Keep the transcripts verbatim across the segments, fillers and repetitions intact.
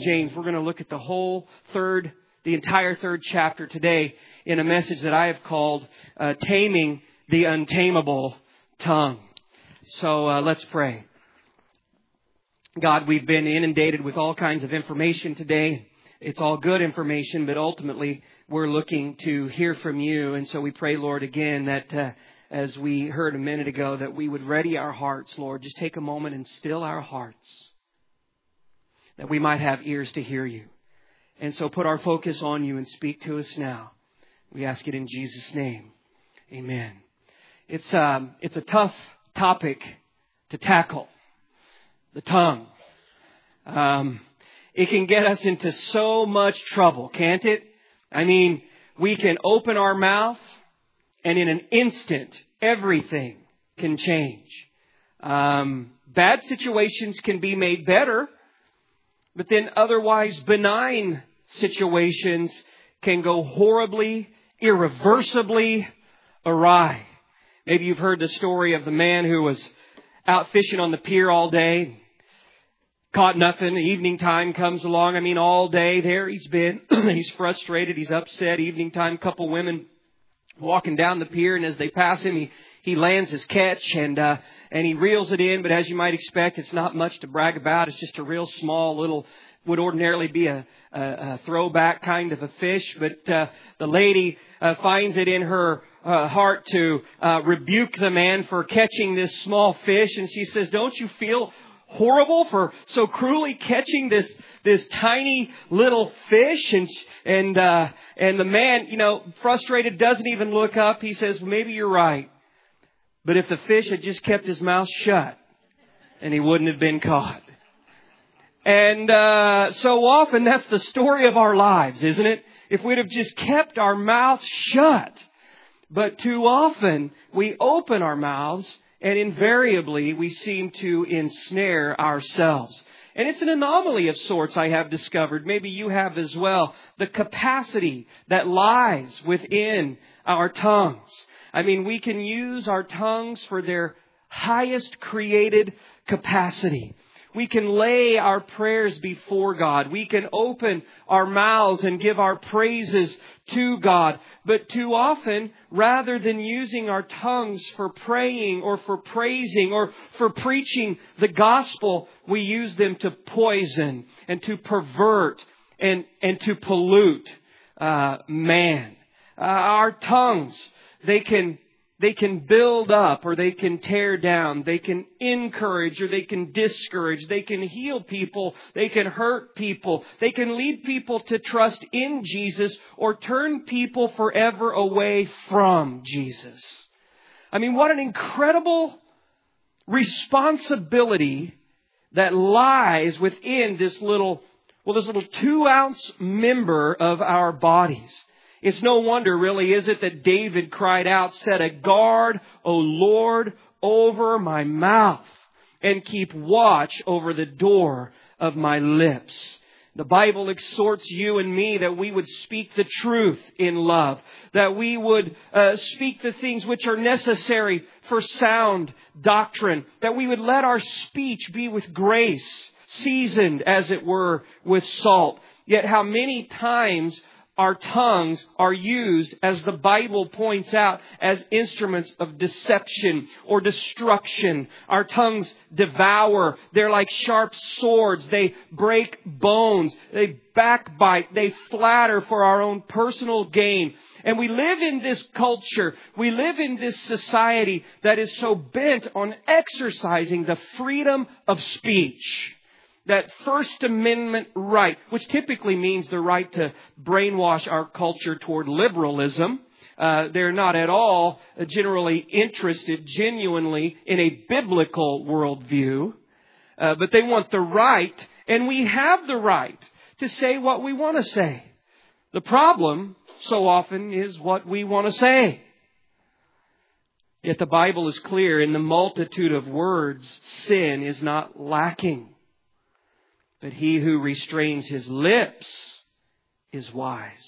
James. We're going to look at the whole third, the entire third chapter today in a message that I have called uh, Taming the Untamable Tongue. So uh, let's pray. God, we've been inundated with all kinds of information today. It's all good information, but ultimately we're looking to hear from you. And so we pray, Lord, again, that uh, as we heard a minute ago, that we would ready our hearts, Lord. Just take a moment and still our hearts, that we might have ears to hear you. And so put our focus on you and speak to us now. We ask it in Jesus' name. Amen. It's, um, it's a tough topic to tackle. The tongue. Um, it can get us into so much trouble, can't it? I mean, we can open our mouth and in an instant, everything can change. Um, bad situations can be made better, but then otherwise benign situations can go horribly, irreversibly awry. Maybe you've heard the story of the man who was out fishing on the pier all day. Caught nothing. Evening time comes along. I mean, all day there he's been. He's frustrated. He's upset. Evening time, couple women walking down the pier. And as they pass him, he, he lands his catch and, uh, and he reels it in. But as you might expect, it's not much to brag about. It's just a real small little, would ordinarily be a, a, a throwback kind of a fish. But, uh, the lady, uh, finds it in her uh, heart to, uh, rebuke the man for catching this small fish. And she says, don't you feel horrible for so cruelly catching this this tiny little fish? And and uh, and the man, you know, frustrated, doesn't even look up. He says, well, maybe you're right. But if the fish had just kept his mouth shut, and he wouldn't have been caught. And uh, so often that's the story of our lives, isn't it? If we'd have just kept our mouth shut. But too often we open our mouths, and invariably, we seem to ensnare ourselves. And it's an anomaly of sorts, I have discovered. Maybe you have as well. The capacity that lies within our tongues. I mean, we can use our tongues for their highest created capacity. We can lay our prayers before God. We can open our mouths and give our praises to God. But too often, rather than using our tongues for praying or for praising or for preaching the gospel, we use them to poison and to pervert and, and to pollute uh, man. Uh, our tongues, they can They can build up or they can tear down. They can encourage or they can discourage. They can heal people. They can hurt people. They can lead people to trust in Jesus or turn people forever away from Jesus. I mean, what an incredible responsibility that lies within this little, well, this little two ounce member of our bodies. It's no wonder, really, is it, that David cried out, set a guard, O Lord, over my mouth, and keep watch over the door of my lips. The Bible exhorts you and me that we would speak the truth in love, that we would uh, speak the things which are necessary for sound doctrine, that we would let our speech be with grace, seasoned, as it were, with salt. Yet how many times our tongues are used, as the Bible points out, as instruments of deception or destruction. Our tongues devour. They're like sharp swords. They break bones. They backbite. They flatter for our own personal gain. And we live in this culture. We live in this society that is so bent on exercising the freedom of speech. That First Amendment right, which typically means the right to brainwash our culture toward liberalism. Uh, they're not at all generally interested genuinely in a biblical worldview. Uh, but they want the right, and we have the right to say what we want to say. The problem so often is what we want to say. Yet the Bible is clear, in the multitude of words, sin is not lacking. But he who restrains his lips is wise.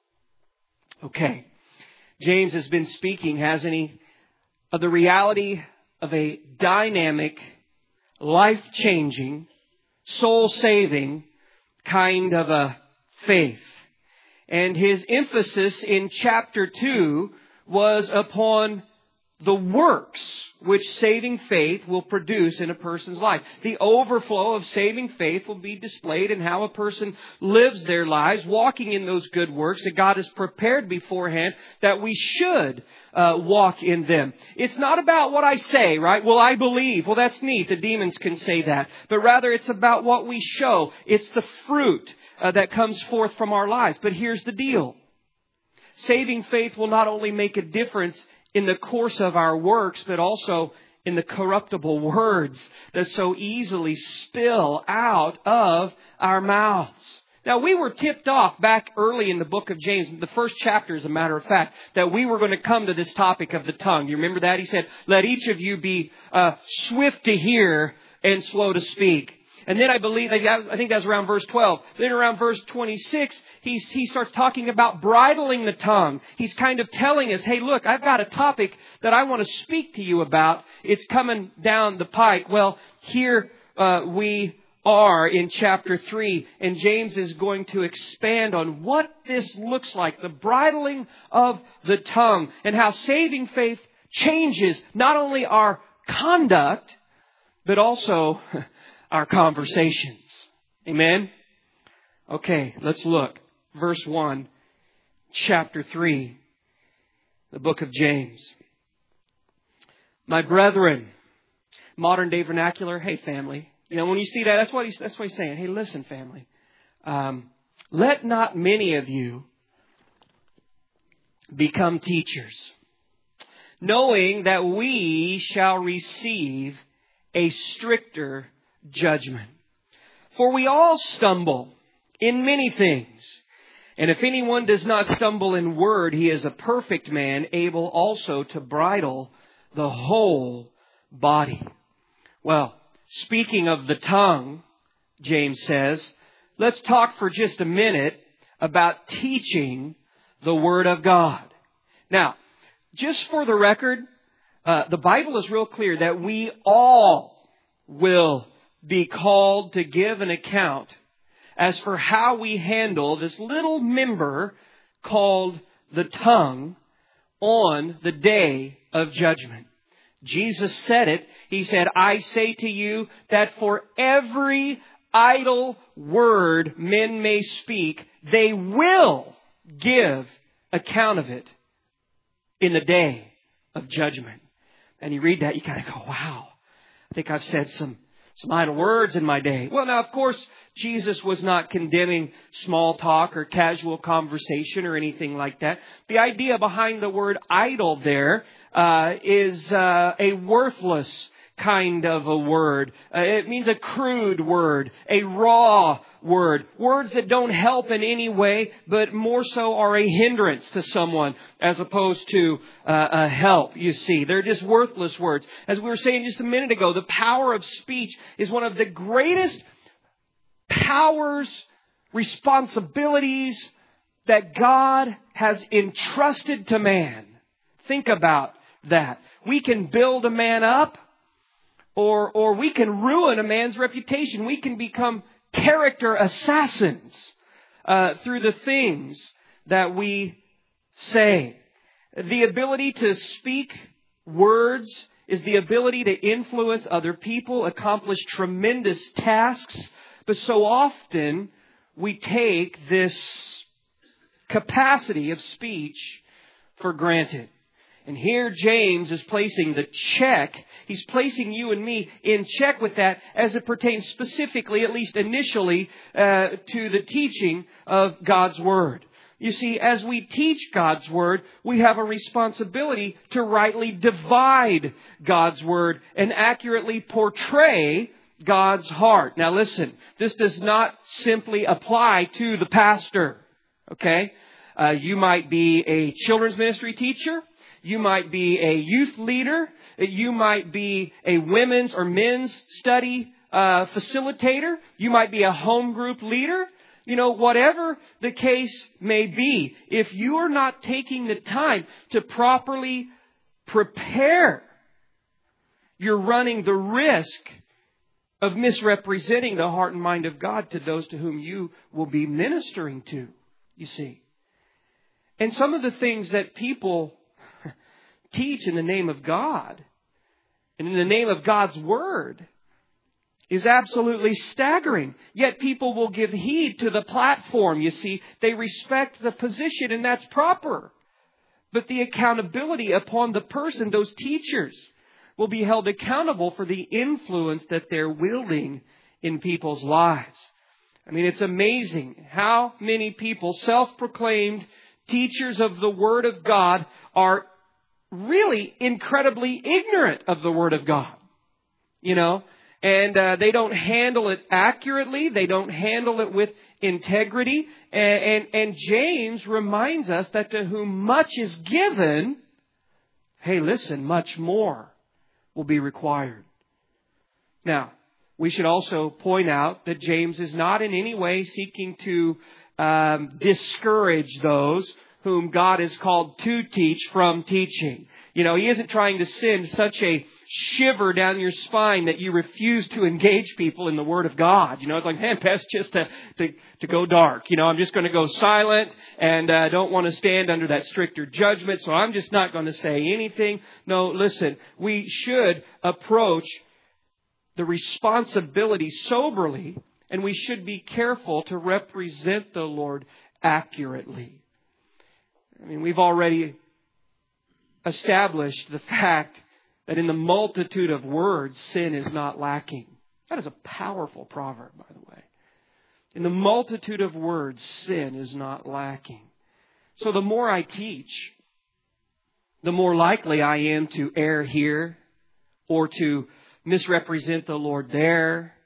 Okay. James has been speaking, hasn't he, of the reality of a dynamic, life-changing, soul-saving, kind of a faith. And his emphasis in chapter two was upon the works which saving faith will produce in a person's life. The overflow of saving faith will be displayed in how a person lives their lives, walking in those good works that God has prepared beforehand that we should uh, walk in them. It's not about what I say, right? Well, I believe. Well, that's neat. The demons can say that. But rather, it's about what we show. It's the fruit uh, that comes forth from our lives. But here's the deal. Saving faith will not only make a difference in the course of our works, but also in the corruptible words that so easily spill out of our mouths. Now, we were tipped off back early in the book of James, the first chapter, as a matter of fact, that we were going to come to this topic of the tongue. You remember that? He said, let each of you be uh, swift to hear and slow to speak. And then I believe, I think that's around verse twelve. Then around verse twenty-six, he, he starts talking about bridling the tongue. He's kind of telling us, hey, look, I've got a topic that I want to speak to you about. It's coming down the pike. Well, here uh, we are in chapter three, and James is going to expand on what this looks like, the bridling of the tongue, and how saving faith changes not only our conduct, but also our conversations. Amen? Okay, let's look. Verse one, chapter three, the book of James. My brethren, modern day vernacular, hey family. You know, when you see that, that's what he's, that's what he's saying. Hey, listen, family. Um, let not many of you become teachers, knowing that we shall receive a stricter judgment. For we all stumble in many things. And if anyone does not stumble in word, he is a perfect man, able also to bridle the whole body. Well, speaking of the tongue, James says, let's talk for just a minute about teaching the Word of God. Now, just for the record, uh, the Bible is real clear that we all will be called to give an account as for how we handle this little member called the tongue on the day of judgment. Jesus said it. He said, I say to you that for every idle word men may speak, they will give account of it in the day of judgment. And you read that, you kind of go, wow, I think I've said some Some idle words in my day. Well, now, of course, Jesus was not condemning small talk or casual conversation or anything like that. The idea behind the word idle there uh, is uh, a worthless kind of a word. Uh, it means a crude word, a raw word. Words that don't help in any way, but more so are a hindrance to someone as opposed to uh, a help, you see. They're just worthless words. As we were saying just a minute ago, the power of speech is one of the greatest powers, responsibilities that God has entrusted to man. Think about that. We can build a man up, Or, or we can ruin a man's reputation. We can become character assassins uh, through the things that we say. The ability to speak words is the ability to influence other people, accomplish tremendous tasks. But so often we take this capacity of speech for granted. And here James is placing the check. He's placing you and me in check with that as it pertains specifically, at least initially, uh, to the teaching of God's Word. You see, as we teach God's Word, we have a responsibility to rightly divide God's Word and accurately portray God's heart. Now listen, this does not simply apply to the pastor. Okay? Uh, you might be a children's ministry teacher. You might be a youth leader. You might be a women's or men's study uh, facilitator. You might be a home group leader. You know, whatever the case may be, if you are not taking the time to properly prepare, you're running the risk of misrepresenting the heart and mind of God to those to whom you will be ministering to, you see. And some of the things that people teach in the name of God and in the name of God's Word is absolutely staggering. Yet people will give heed to the platform, you see. They respect the position, and that's proper. But the accountability upon the person, those teachers, will be held accountable for the influence that they're wielding in people's lives. I mean, it's amazing how many people, self-proclaimed teachers of the Word of God, are really incredibly ignorant of the Word of God. You know, and uh, they don't handle it accurately. They don't handle it with integrity. And, and, and James reminds us that to whom much is given, hey, listen, much more will be required. Now, we should also point out that James is not in any way seeking to um, discourage those whom God has called to teach from teaching. You know, he isn't trying to send such a shiver down your spine that you refuse to engage people in the Word of God. You know, it's like, man, best just to, to, to go dark. You know, I'm just going to go silent and I uh, don't want to stand under that stricter judgment, so I'm just not going to say anything. No, listen, we should approach the responsibility soberly, and we should be careful to represent the Lord accurately. I mean, we've already established the fact that in the multitude of words, sin is not lacking. That is a powerful proverb, by the way. In the multitude of words, sin is not lacking. So the more I teach, the more likely I am to err here or to misrepresent the Lord there.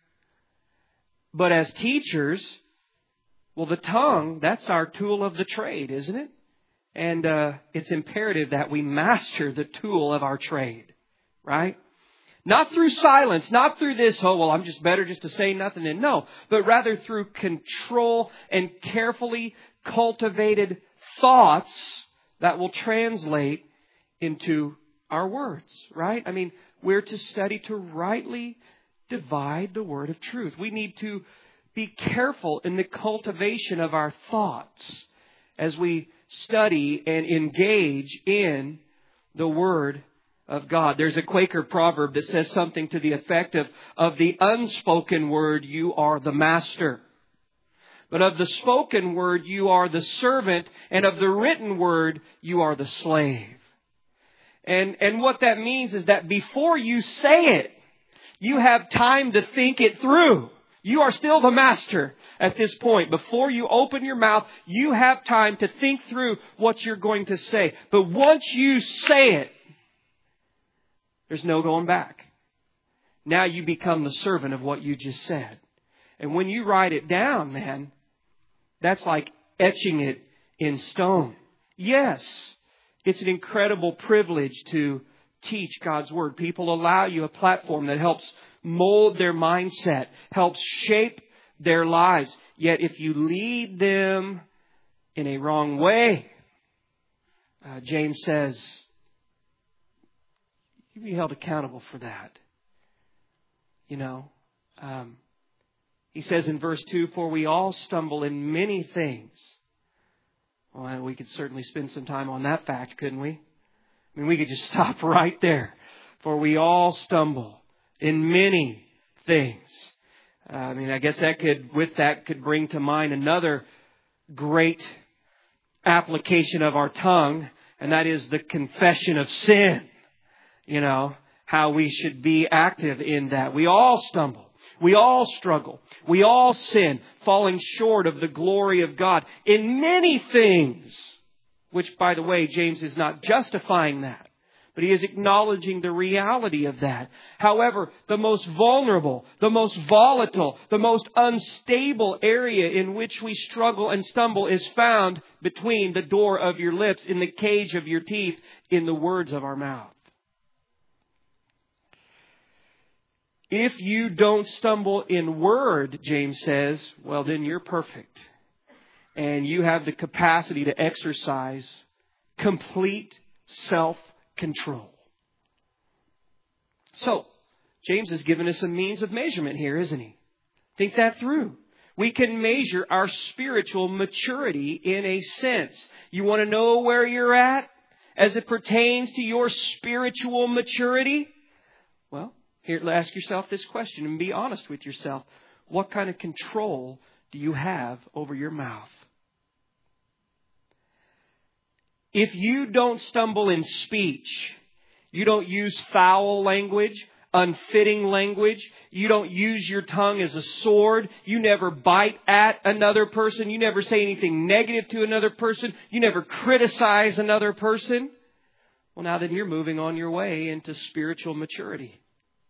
But as teachers, well, the tongue, that's our tool of the trade, isn't it? And uh, it's imperative that we master the tool of our trade, right? Not through silence, not through this, oh, well, I'm just better just to say nothing. And no, but rather through control and carefully cultivated thoughts that will translate into our words, right? I mean, we're to study to rightly divide the word of truth. We need to be careful in the cultivation of our thoughts as we study and engage in the Word of God. There's a Quaker proverb that says something to the effect of, of the unspoken word, you are the master. But of the spoken word, you are the servant. And of the written word, you are the slave. And, and what that means is that before you say it, you have time to think it through. You are still the master at this point. Before you open your mouth, you have time to think through what you're going to say. But once you say it, there's no going back. Now you become the servant of what you just said. And when you write it down, man, that's like etching it in stone. Yes, it's an incredible privilege to teach God's Word. People allow you a platform that helps mold their mindset, helps shape their lives. Yet if you lead them in a wrong way, uh, James says, you'll be held accountable for that. You know, um, he says in verse two, for we all stumble in many things. Well, we could certainly spend some time on that fact, couldn't we? I mean, we could just stop right there. For we all stumble in many things. Uh, I mean, I guess that could, with that, could bring to mind another great application of our tongue, and that is the confession of sin. You know, how we should be active in that. We all stumble. We all struggle. We all sin, falling short of the glory of God in many things. Which, by the way, James is not justifying that, but he is acknowledging the reality of that. However, the most vulnerable, the most volatile, the most unstable area in which we struggle and stumble is found between the door of your lips, in the cage of your teeth, in the words of our mouth. If you don't stumble in word, James says, well, then you're perfect. And you have the capacity to exercise complete self-control. So, James has given us a means of measurement here, isn't he? Think that through. We can measure our spiritual maturity in a sense. You want to know where you're at as it pertains to your spiritual maturity? Well, here, ask yourself this question and be honest with yourself. What kind of control do you have over your mouth? If you don't stumble in speech, you don't use foul language, unfitting language, you don't use your tongue as a sword, you never bite at another person, you never say anything negative to another person, you never criticize another person, well, now then you're moving on your way into spiritual maturity.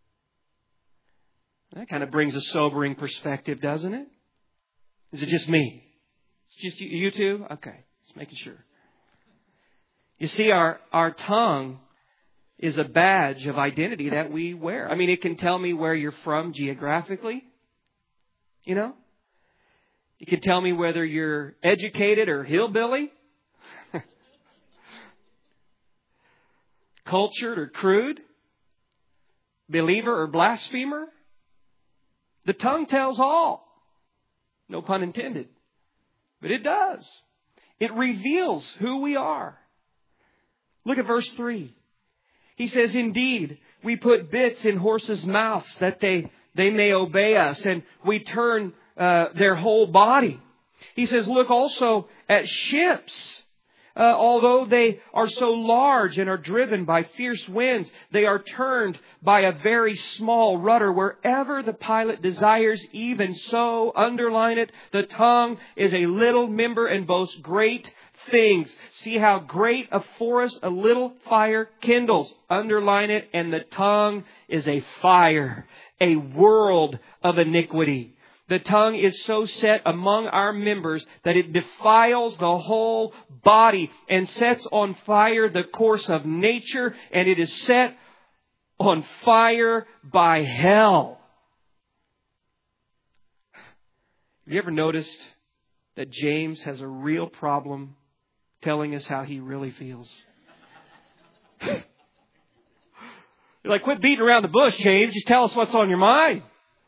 That kind of brings a sobering perspective, doesn't it? Is it just me? It's just you, you two? Okay, just making sure. You see, our, our tongue is a badge of identity that we wear. I mean, it can tell me where you're from geographically. You know? It can tell me whether you're educated or hillbilly. Cultured or crude. Believer or blasphemer. The tongue tells all. No pun intended. But it does. It reveals who we are. Look at verse three. He says, indeed, we put bits in horses' mouths that they, they may obey us, and we turn uh, their whole body. He says, look also at ships. Uh, although they are so large and are driven by fierce winds, they are turned by a very small rudder wherever the pilot desires. Even so, underline it, the tongue is a little member and boasts great things. See how great a forest a little fire kindles. Underline it. And the tongue is a fire, a world of iniquity. The tongue is so set among our members that it defiles the whole body and sets on fire the course of nature, and it is set on fire by hell. Have you ever noticed that James has a real problem telling us how he really feels? You're like, quit beating around the bush, James. Just tell us what's on your mind.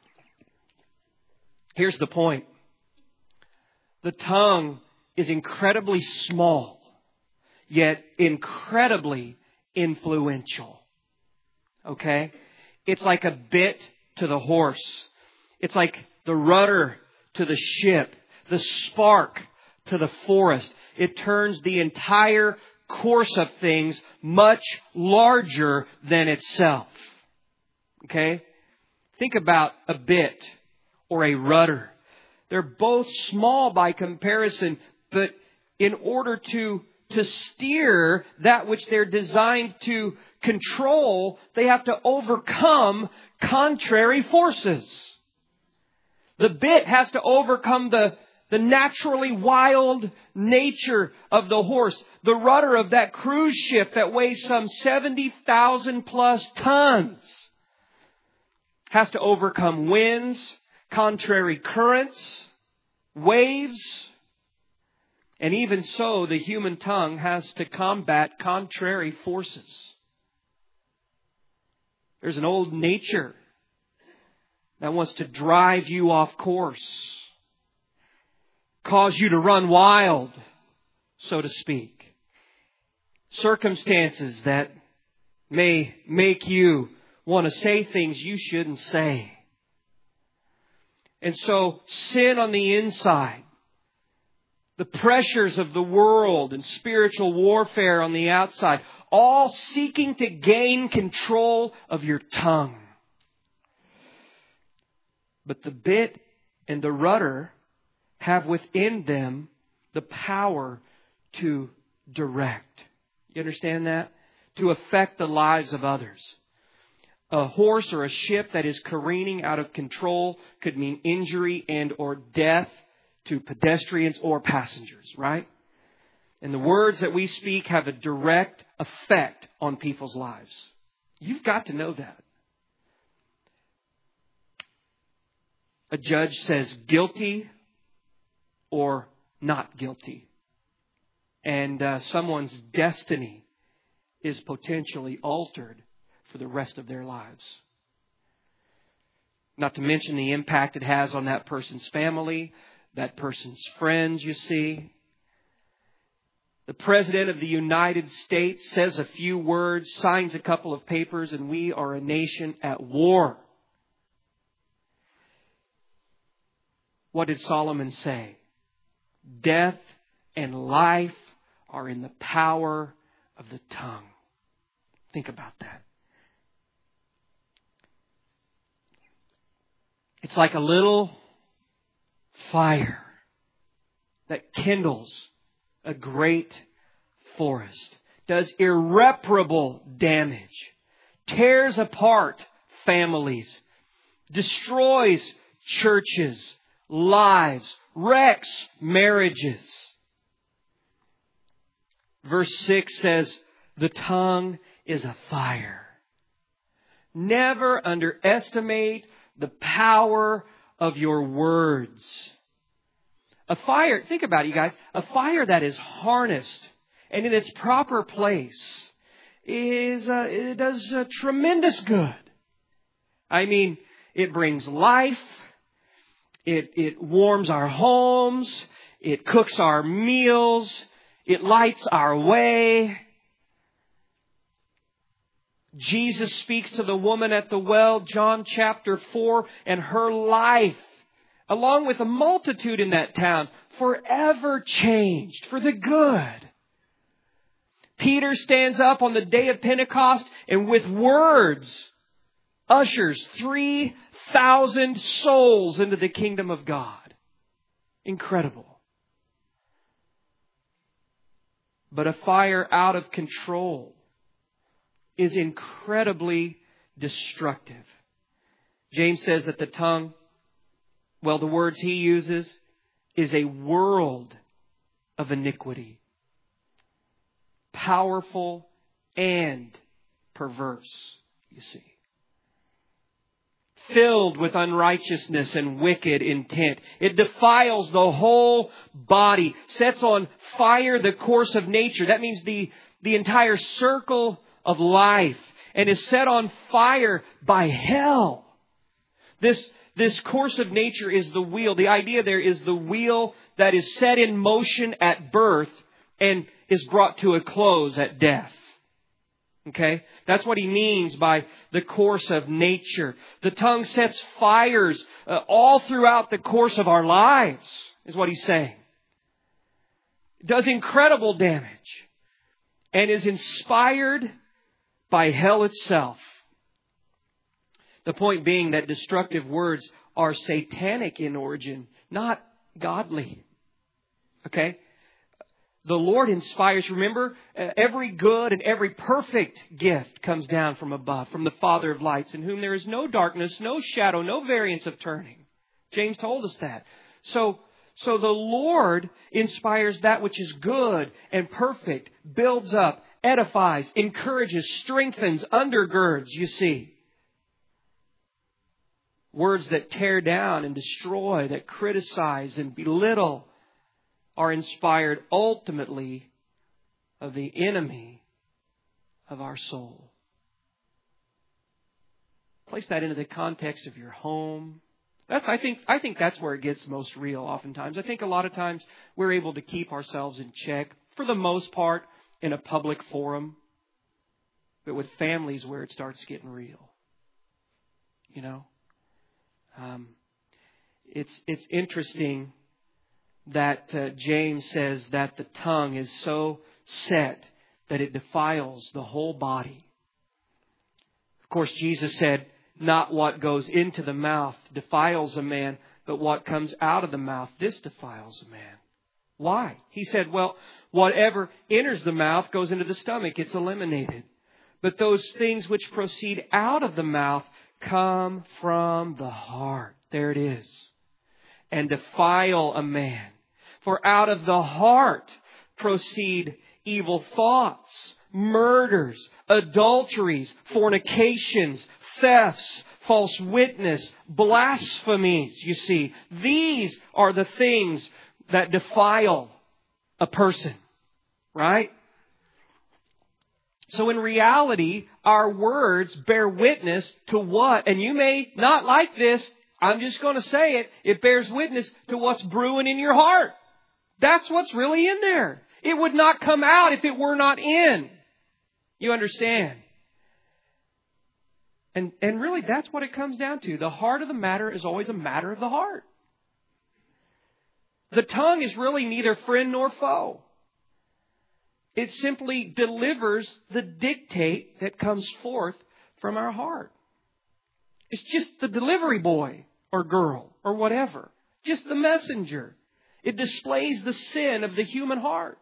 Here's the point. The tongue is incredibly small, yet incredibly influential. Okay? It's like a bit to the horse. It's like the rudder to the ship, the spark to the forest. It turns the entire course of things much larger than itself. Okay? Think about a bit or a rudder. They're both small by comparison, but in order to, to steer that which they're designed to control, they have to overcome contrary forces. The bit has to overcome the, the naturally wild nature of the horse. The rudder of that cruise ship that weighs some seventy thousand plus tons has to overcome winds, contrary currents, waves, and even so, the human tongue has to combat contrary forces. There's an old nature that wants to drive you off course, cause you to run wild, so to speak. Circumstances that may make you want to say things you shouldn't say. And so sin on the inside, the pressures of the world and spiritual warfare on the outside, all seeking to gain control of your tongue. But the bit and the rudder have within them the power to direct. You understand that? To affect the lives of others. A horse or a ship that is careening out of control could mean injury and or death to pedestrians or passengers, right? And the words that we speak have a direct effect on people's lives. You've got to know that. A judge says guilty or not guilty. And uh, someone's destiny is potentially altered for the rest of their lives. Not to mention the impact it has on that person's family, that person's friends, you see. The President of the United States says a few words, signs a couple of papers, and we are a nation at war. What did Solomon say? Death and life are in the power of the tongue. Think about that. It's like a little fire that kindles a great forest, does irreparable damage, tears apart families, destroys churches, lives, wrecks marriages. Verse six says, the tongue is a fire. Never underestimate the power of your words. A fire, think about it, you guys. A fire that is harnessed and in its proper place is uh, it does uh, tremendous good. I mean, it brings life. It it warms our homes. It cooks our meals. It lights our way. Jesus speaks to the woman at the well, John chapter four, and her life, along with a multitude in that town, forever changed for the good. Peter stands up on the day of Pentecost and with words ushers three thousand souls into the kingdom of God. Incredible. But a fire out of control is incredibly destructive. James says that the tongue, well, the words he uses, is a world of iniquity. Powerful and perverse, you see. Filled with unrighteousness and wicked intent. It defiles the whole body, sets on fire the course of nature. That means the, the entire circle of life, and is set on fire by hell. This, this course of nature is the wheel. The idea there is the wheel that is set in motion at birth and is brought to a close at death. Okay? That's what he means by the course of nature. The tongue sets fires uh, all throughout the course of our lives, is what he's saying. It does incredible damage and is inspired by hell itself. The point being that destructive words are satanic in origin, not godly. Okay? The Lord inspires. Remember, every good and every perfect gift comes down from above, from the Father of lights, in whom there is no darkness, no shadow, no variance of turning. James told us that. So, so the Lord inspires that which is good and perfect, builds up, edifies, encourages, strengthens, undergirds, you see. Words that tear down and destroy, that criticize and belittle, are inspired ultimately of the enemy of our soul. Place that into the context of your home. That's, I think, I think that's where it gets most real oftentimes. I think a lot of times we're able to keep ourselves in check, for the most part, in a public forum. But with families where it starts getting real. You know? Um, it's, it's interesting that uh, James says that the tongue is so set that it defiles the whole body. Of course, Jesus said, not what goes into the mouth defiles a man, but what comes out of the mouth, this defiles a man. Why? He said, well, whatever enters the mouth goes into the stomach. It's eliminated. But those things which proceed out of the mouth come from the heart. There it is. And defile a man. For out of the heart proceed evil thoughts, murders, adulteries, fornications, thefts, false witness, blasphemies. You see, these are the things that defile a person. Right? So in reality, our words bear witness to what, and you may not like this, I'm just going to say it, it bears witness to what's brewing in your heart. That's what's really in there. It would not come out if it were not in. You understand? And, and really, that's what it comes down to. The heart of the matter is always a matter of the heart. The tongue is really neither friend nor foe. It simply delivers the dictate that comes forth from our heart. It's just the delivery boy or girl or whatever. Just the messenger. It displays the sin of the human heart.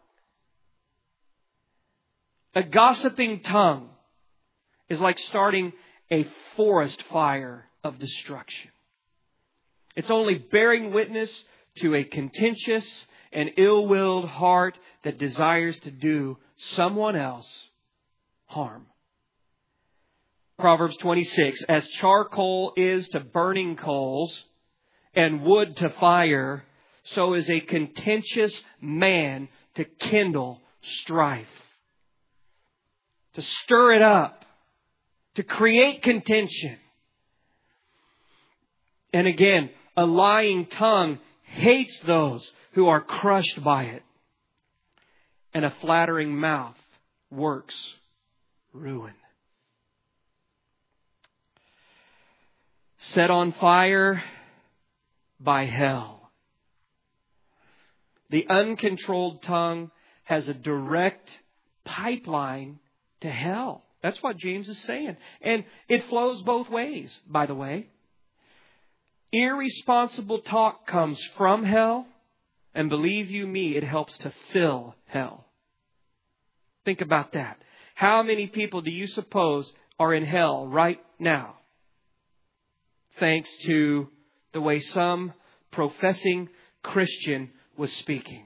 A gossiping tongue is like starting a forest fire of destruction. It's only bearing witness to a contentious and ill-willed heart that desires to do someone else harm. Proverbs twenty-six, as charcoal is to burning coals and wood to fire, so is a contentious man to kindle strife. To stir it up. To create contention. And again, a lying tongue hates those who are crushed by it. And a flattering mouth works ruin. Set on fire by hell. The uncontrolled tongue has a direct pipeline to hell. That's what James is saying. And it flows both ways, by the way. Irresponsible talk comes from hell. And believe you me, it helps to fill hell. Think about that. How many people do you suppose are in hell right now? Thanks to the way some professing Christian was speaking.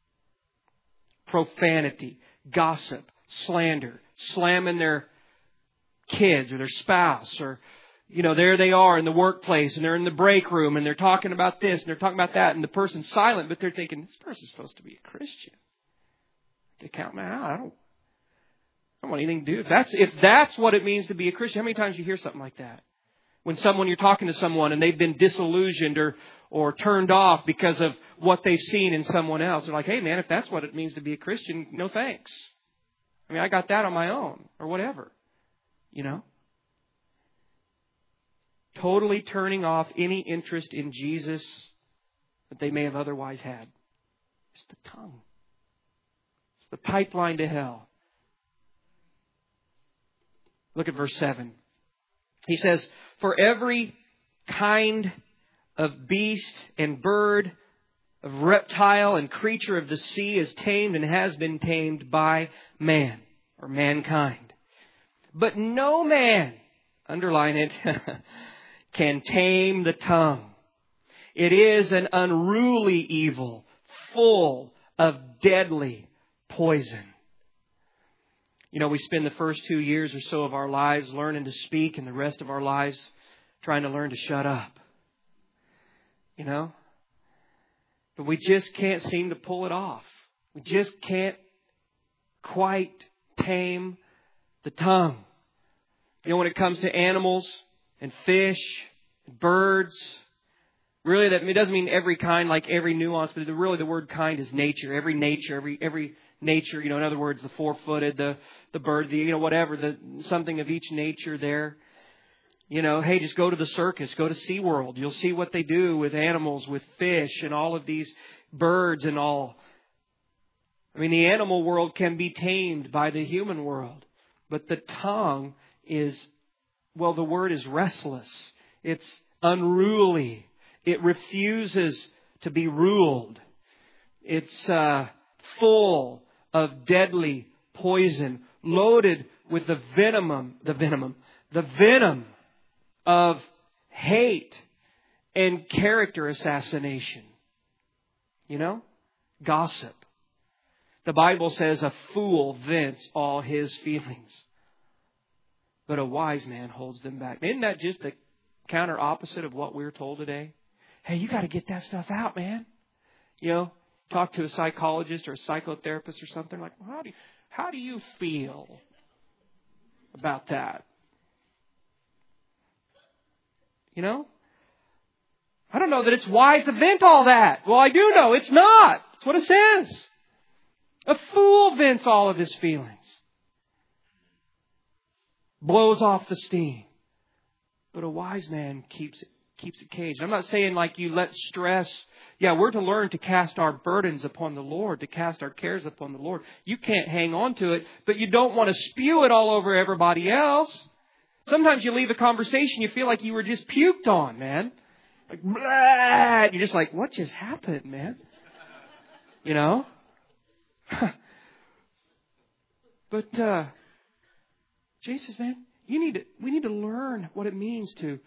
Profanity, gossip, slander, slamming their kids or their spouse, or, you know, there they are in the workplace and they're in the break room and they're talking about this and they're talking about that, and the person's silent, but they're thinking, this person's supposed to be a Christian. They count me out. I don't, I don't want anything to do. If that's, if that's what it means to be a Christian, how many times do you hear something like that? When someone, you're talking to someone and they've been disillusioned or, or turned off because of what they've seen in someone else. They're like, hey man, if that's what it means to be a Christian, no thanks. I mean, I got that on my own or whatever, you know. Totally turning off any interest in Jesus that they may have otherwise had. It's the tongue. It's the pipeline to hell. Look at verse seven. He says, for every kind of beast and bird, of reptile and creature of the sea is tamed and has been tamed by man or mankind. But no man, underline it, can tame the tongue. It is an unruly evil, full of deadly poison. You know, we spend the first two years or so of our lives learning to speak and the rest of our lives trying to learn to shut up. You know? But we just can't seem to pull it off. We just can't quite tame the tongue. You know, when it comes to animals and fish and birds, really that it doesn't mean every kind, like every nuance, but really the word kind is nature. Every nature, every every nature, you know, in other words, the four-footed, the, the bird, the, you know, whatever, the something of each nature there. You know, hey, just go to the circus, go to SeaWorld. You'll see what they do with animals, with fish and all of these birds and all. I mean, the animal world can be tamed by the human world. But the tongue is, well, the word is restless. It's unruly. It refuses to be ruled. It's uh, full of deadly poison, loaded with the venom, the venom, the venom of hate and character assassination. You know? Gossip. The Bible says a fool vents all his feelings, but a wise man holds them back. Isn't that just the counter opposite of what we're told today? Hey, you got to get that stuff out, man. You know, talk to a psychologist or a psychotherapist or something like, well, how do you, how do you feel? about that. You know? I don't know that it's wise to vent all that. Well, I do know it's not. That's what it says. A fool vents all of his feelings. Blows off the steam. But a wise man keeps it, keeps it caged. I'm not saying like you let stress. Yeah, we're to learn to cast our burdens upon the Lord, to cast our cares upon the Lord. You can't hang on to it, but you don't want to spew it all over everybody else. Sometimes you leave a conversation, you feel like you were just puked on, man. Like, blah, you're just like, what just happened, man? You know? But, uh, Jesus, man, you need to, we need to learn what it means to,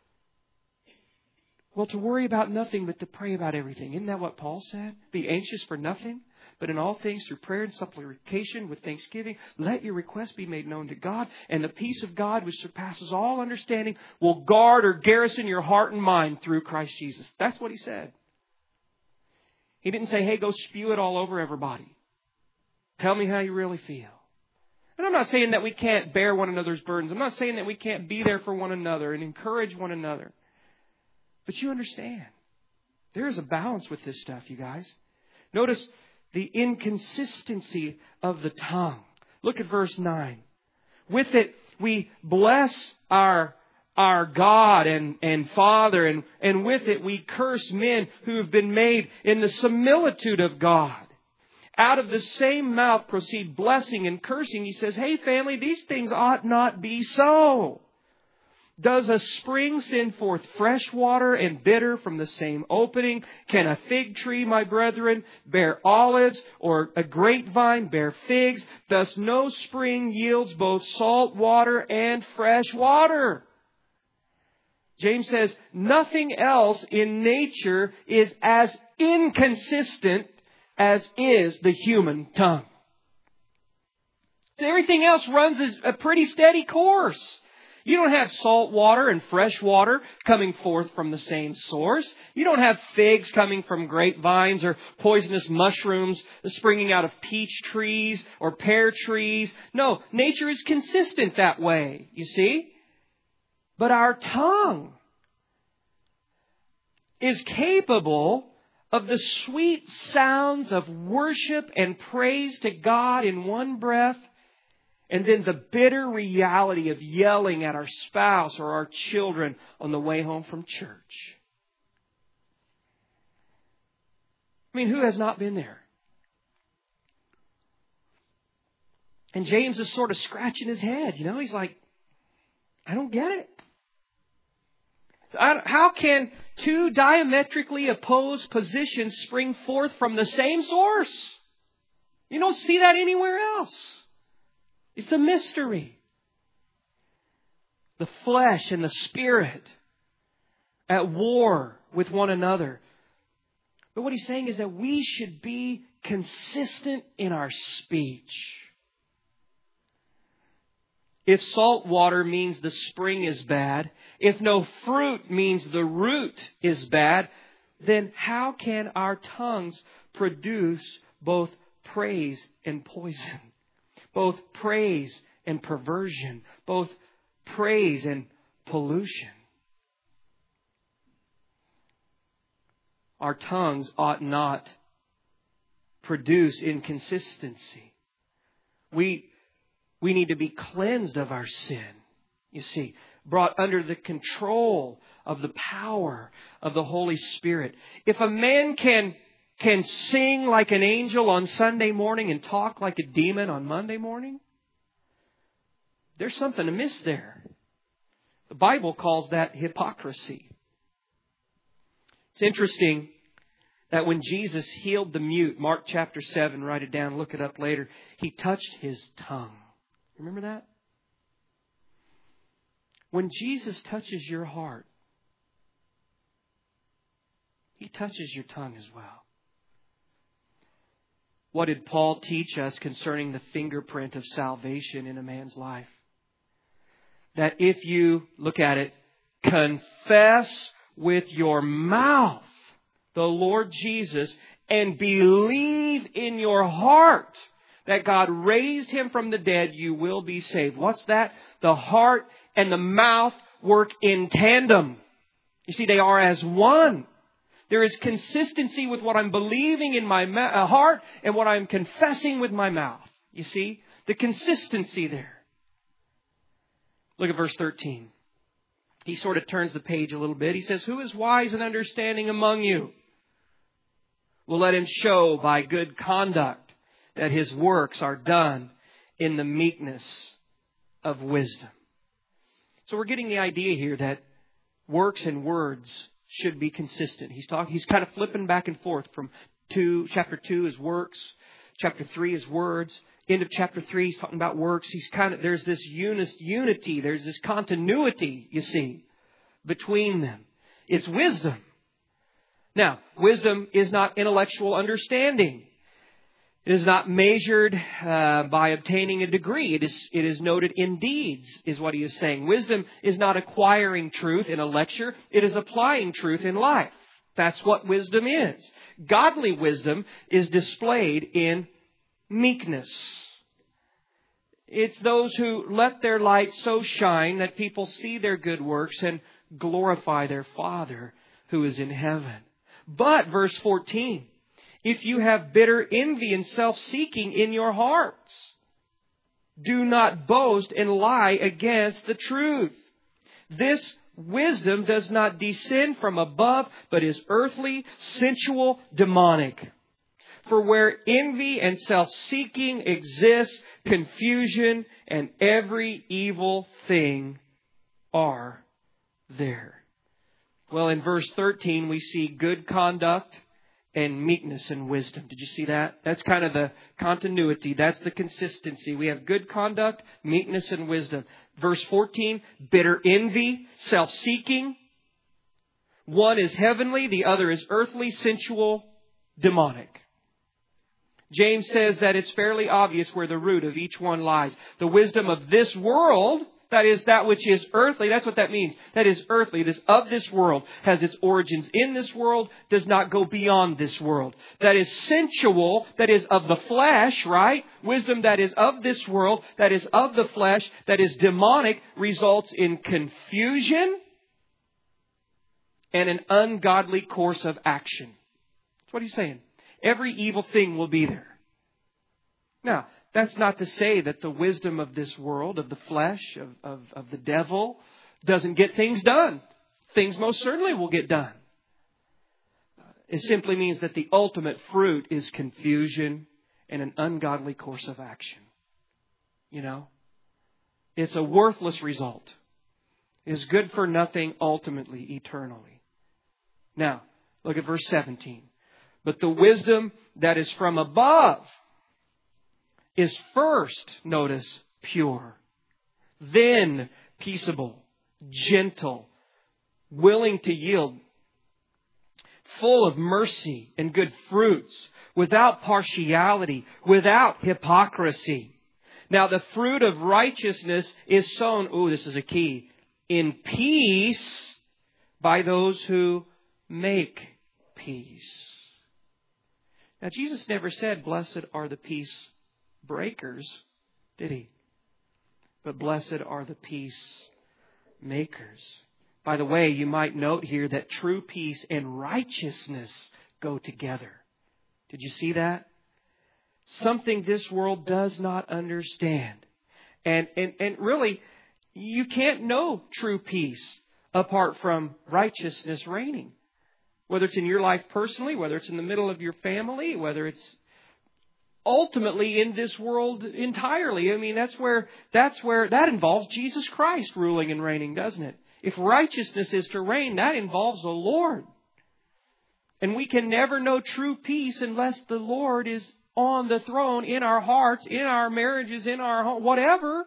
well, to worry about nothing, but to pray about everything. Isn't that what Paul said? Be anxious for nothing, but in all things through prayer and supplication with thanksgiving, let your requests be made known to God, and the peace of God, which surpasses all understanding, will guard or garrison your heart and mind through Christ Jesus. That's what he said. He didn't say, hey, go spew it all over everybody. Tell me how you really feel. And I'm not saying that we can't bear one another's burdens. I'm not saying that we can't be there for one another and encourage one another. But you understand, there is a balance with this stuff, you guys. Notice the inconsistency of the tongue. Look at verse nine. With it, we bless our, our God and, and Father, and, and with it, we curse men who have been made in the similitude of God. Out of the same mouth proceed blessing and cursing. He says, hey, family, these things ought not be so. Does a spring send forth fresh water and bitter from the same opening? Can a fig tree, my brethren, bear olives, or a grapevine bear figs? Thus no spring yields both salt water and fresh water. James says, nothing else in nature is as inconsistent as is the human tongue. So everything else runs a pretty steady course. You don't have salt water and fresh water coming forth from the same source. You don't have figs coming from grapevines or poisonous mushrooms springing out of peach trees or pear trees. No, nature is consistent that way, you see. But our tongue is capable of the sweet sounds of worship and praise to God in one breath, and then the bitter reality of yelling at our spouse or our children on the way home from church. I mean, who has not been there? And James is sort of scratching his head. You know, he's like, I don't get it. How can two diametrically opposed positions spring forth from the same source? You don't see that anywhere else. It's a mystery. The flesh and the spirit at war with one another. But what he's saying is that we should be consistent in our speech. If salt water means the spring is bad, if no fruit means the root is bad, then how can our tongues produce both praise and poison? Both praise and perversion, both praise and pollution. Our tongues ought not produce inconsistency. We, we need to be cleansed of our sin, you see, brought under the control of the power of the Holy Spirit. If a man can can sing like an angel on Sunday morning and talk like a demon on Monday morning, there's something amiss there. The Bible calls that hypocrisy. It's interesting that when Jesus healed the mute, Mark chapter seven, write it down, look it up later, He touched his tongue. Remember that? When Jesus touches your heart, He touches your tongue as well. What did Paul teach us concerning the fingerprint of salvation in a man's life? That if you, look at it, confess with your mouth the Lord Jesus and believe in your heart that God raised Him from the dead, you will be saved. What's that? The heart and the mouth work in tandem. You see, they are as one. There is consistency with what I'm believing in my heart and what I'm confessing with my mouth. You see, the consistency there. Look at verse thirteen. He sort of turns the page a little bit. He says, who is wise and understanding among you? Well, let him show by good conduct that his works are done in the meekness of wisdom. So we're getting the idea here that works and words should be consistent. He's talking, he's kind of flipping back and forth from two, chapter two is works, chapter three is words. End of chapter three, he's talking about works. He's kind of, there's this unis, unity, there's this continuity, you see, between them. It's wisdom. Now, wisdom is not intellectual understanding. It is not measured uh, by obtaining a degree. It is, it is noted in deeds, is what he is saying. Wisdom is not acquiring truth in a lecture. It is applying truth in life. That's what wisdom is. Godly wisdom is displayed in meekness. It's those who let their light so shine that people see their good works and glorify their Father who is in heaven. But, verse fourteen, if you have bitter envy and self-seeking in your hearts, do not boast and lie against the truth. This wisdom does not descend from above, but is earthly, sensual, demonic. For where envy and self-seeking exist, confusion and every evil thing are there. Well, in verse thirteen, we see good conduct and meekness and wisdom. Did you see that? That's kind of the continuity. That's the consistency. We have good conduct, meekness, and wisdom. Verse fourteen, bitter envy, self-seeking. One is heavenly, the other is earthly, sensual, demonic. James says that it's fairly obvious where the root of each one lies. The wisdom of this world, that is that which is earthly, that's what that means. That is earthly, this of this world, has its origins in this world, does not go beyond this world. That is sensual, that is of the flesh, right? Wisdom that is of this world, that is of the flesh, that is demonic, results in confusion and an ungodly course of action. That's what he's saying. Every evil thing will be there. Now, that's not to say that the wisdom of this world, of the flesh, of, of, of the devil, doesn't get things done. Things most certainly will get done. It simply means that the ultimate fruit is confusion and an ungodly course of action. You know? It's a worthless result. It is good for nothing ultimately, eternally. Now, look at verse seventeen. But the wisdom that is from above is first, notice, pure, then peaceable, gentle, willing to yield, full of mercy and good fruits, without partiality, without hypocrisy. Now the fruit of righteousness is sown, oh, this is a key, in peace by those who make peace. Now, Jesus never said, blessed are the peace breakers, did He? But blessed are the peace makers. By the way, you might note here that true peace and righteousness go together. Did you see that? Something this world does not understand. And, and, and really, you can't know true peace apart from righteousness reigning. Whether it's in your life personally, whether it's in the middle of your family, whether it's ultimately in this world entirely. I mean, that's where, that's where, that involves Jesus Christ ruling and reigning, doesn't it? If righteousness is to reign, that involves the Lord. And we can never know true peace unless the Lord is on the throne in our hearts, in our marriages, in our home, whatever.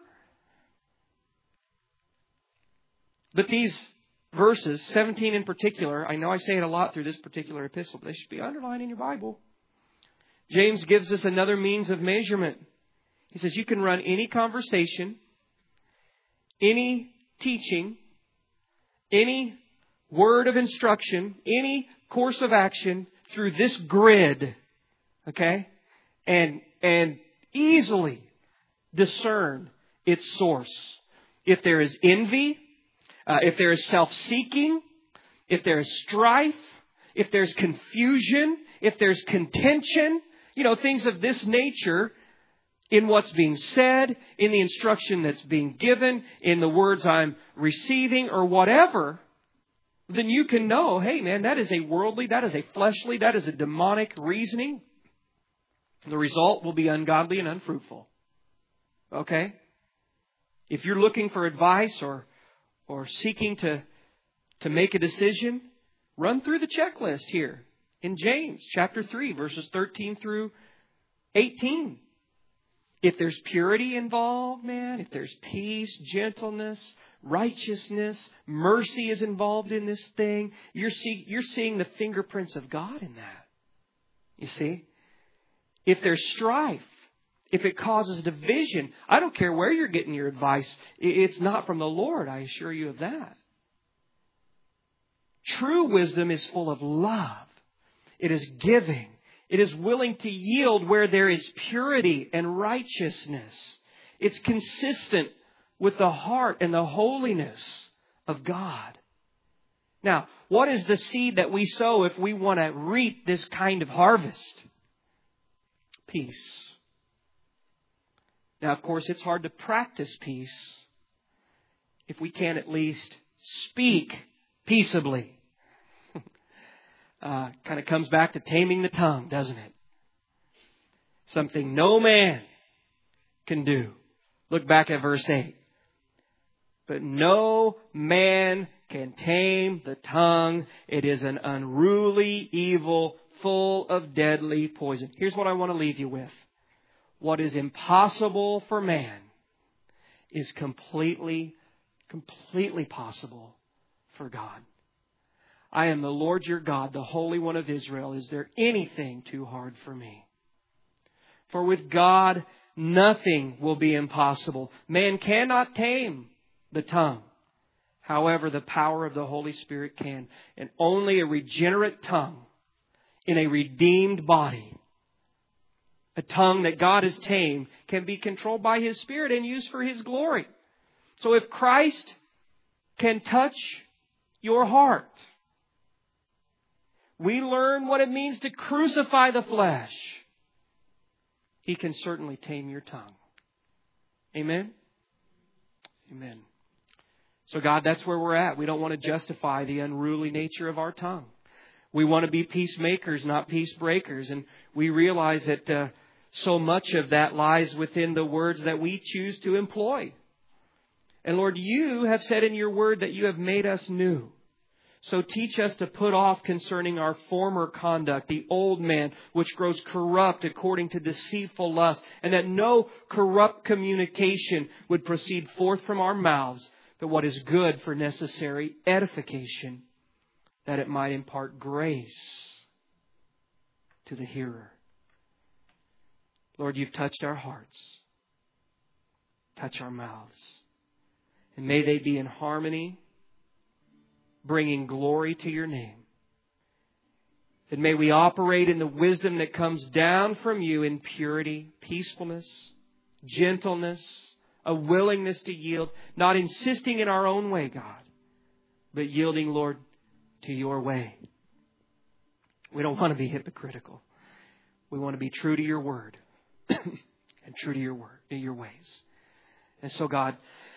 But these verses, seventeen in particular, I know I say it a lot through this particular epistle, but they should be underlined in your Bible. James gives us another means of measurement. He says you can run any conversation, any teaching, any word of instruction, any course of action through this grid. Okay? And, and easily discern its source. If there is envy, uh, if there is self-seeking, if there is strife, if there's confusion, if there's contention, you know, things of this nature in what's being said, in the instruction that's being given, in the words I'm receiving or whatever, then you can know, hey man, that is a worldly, that is a fleshly, that is a demonic reasoning. The result will be ungodly and unfruitful. Okay? If you're looking for advice or or seeking to, to make a decision, run through the checklist here in James chapter three, verses thirteen through eighteen. If there's purity involved, man, if there's peace, gentleness, righteousness, mercy is involved in this thing, you're see, you're seeing the fingerprints of God in that. You see? If there's strife, if it causes division, I don't care where you're getting your advice. It's not from the Lord, I assure you of that. True wisdom is full of love. It is giving. It is willing to yield where there is purity and righteousness. It's consistent with the heart and the holiness of God. Now, what is the seed that we sow if we want to reap this kind of harvest? Peace. Now, of course, it's hard to practice peace if we can't at least speak peaceably. Uh, kind of comes back to taming the tongue, doesn't it? Something no man can do. Look back at verse eight. But no man can tame the tongue. It is an unruly evil full of deadly poison. Here's what I want to leave you with. What is impossible for man is completely, completely possible for God. I am the Lord your God, the Holy One of Israel. Is there anything too hard for me? For with God, nothing will be impossible. Man cannot tame the tongue. However, the power of the Holy Spirit can. And only a regenerate tongue in a redeemed body, a tongue that God has tamed, can be controlled by His Spirit and used for His glory. So if Christ can touch your heart, we learn what it means to crucify the flesh, He can certainly tame your tongue. Amen? Amen. So God, that's where we're at. We don't want to justify the unruly nature of our tongue. We want to be peacemakers, not peace breakers. And we realize that uh, so much of that lies within the words that we choose to employ. And Lord, you have said in your word that you have made us new. So teach us to put off concerning our former conduct, the old man, which grows corrupt according to deceitful lust, and that no corrupt communication would proceed forth from our mouths, but what is good for necessary edification, that it might impart grace to the hearer. Lord, you've touched our hearts. Touch our mouths. And may they be in harmony, bringing glory to your name. And may we operate in the wisdom that comes down from you in purity, peacefulness, gentleness, a willingness to yield, not insisting in our own way, God, but yielding, Lord, to your way. We don't want to be hypocritical. We want to be true to your word and true to your word, to your ways. And so, God,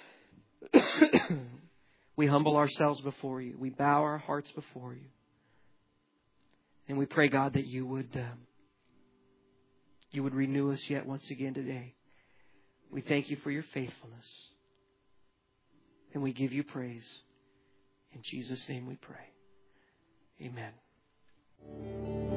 we humble ourselves before you. We bow our hearts before you. And we pray, God, that you would um, you would renew us yet once again today. We thank you for your faithfulness. And we give you praise. In Jesus' name we pray. Amen.